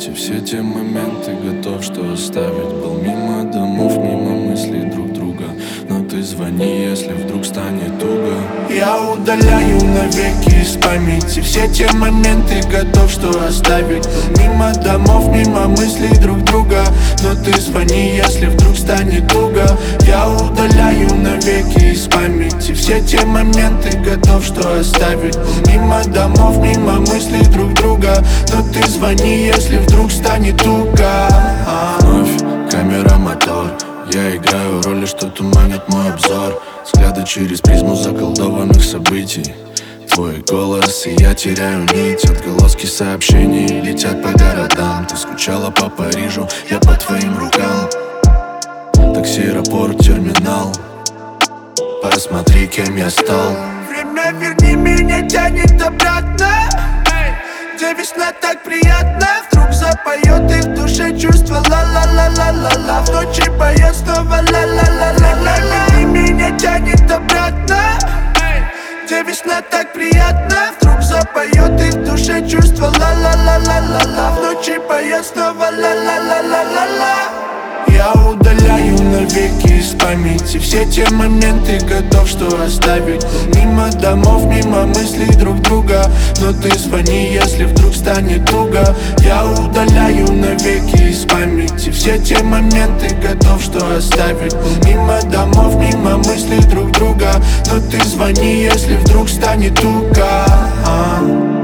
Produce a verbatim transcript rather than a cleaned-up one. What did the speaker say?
памяти все те моменты, готов что оставить. Был мимо домов, мимо мыслей друг друга, но ты звони, если вдруг станет туго. Я удаляю навеки из памяти все те моменты, готов что оставить. Был мимо домов, мимо мыслей друг друга, но ты звони, если вдруг станет туго. Я удаляю навеки из памяти все те моменты, готов что оставить. Был мимо домов, мимо мыслей друг друга, но ты звони, если вдруг станет туго. Вновь камера, мотор, я играю роли, что туманят мой обзор. Взгляды через призму заколдованных событий. Твой голос, и я теряю нить. Отголоски сообщений летят по городам. Ты скучала по Парижу, я по твоим рукам. Такси, аэропорт, терминал. Посмотри, кем я стал. Время, верни, меня тянет обратно, где весна так приятна. Вдруг запоет и в душе чувство ла-ла-ла-ла-ла-ла. В ночи поет снова ла-ла-ла-ла-ла. Верни, меня тянет обратно, где весна так приятна. Вдруг запоет и в душе чувство ла-ла-ла-ла-ла-ла. В ночи поет снова ла-ла-ла-ла-ла-ла. Я удаляю навеки из памяти все те моменты, готов что оставить. Мимо домов, мимо мыслей друг друга, но ты звони, если вдруг станет туго. Я удаляю навеки из памяти все те моменты, готов что оставить. Мимо домов, мимо мыслей друг друга, но ты звони, если вдруг станет туго.